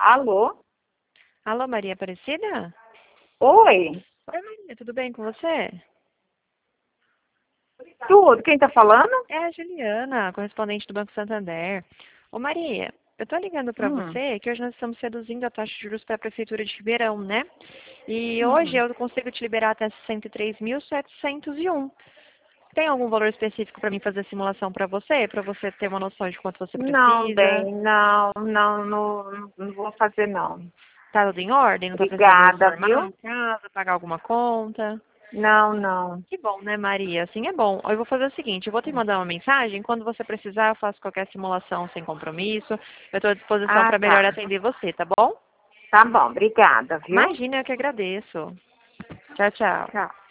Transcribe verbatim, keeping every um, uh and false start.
Alô? Alô, Maria Aparecida? Oi? Oi, Maria, tudo bem com você? Tudo, quem tá falando? É a Juliana, correspondente do Banco Santander. Ô, Maria, eu tô ligando para Hum, você que hoje nós estamos reduzindo a taxa de juros para a Prefeitura de Ribeirão, né? E hoje hum. eu consigo te liberar até sessenta e três mil, setecentos e um. Tem algum valor específico para mim fazer a simulação para você? Para você ter uma noção de quanto você Não, precisa? bem, não, não, não, não vou fazer não. Tá tudo em ordem? Não tá precisando Obrigada, reformar viu? em casa, pagar alguma conta? Não, não. Que bom, né, Maria? Assim é bom. Eu vou fazer o seguinte, eu vou te mandar uma mensagem, quando você precisar, eu faço qualquer simulação sem compromisso. Eu estou à disposição Ah, para tá. melhor atender você, tá bom? Tá bom, obrigada, viu? Imagina, eu que agradeço. Tchau, tchau. Tchau.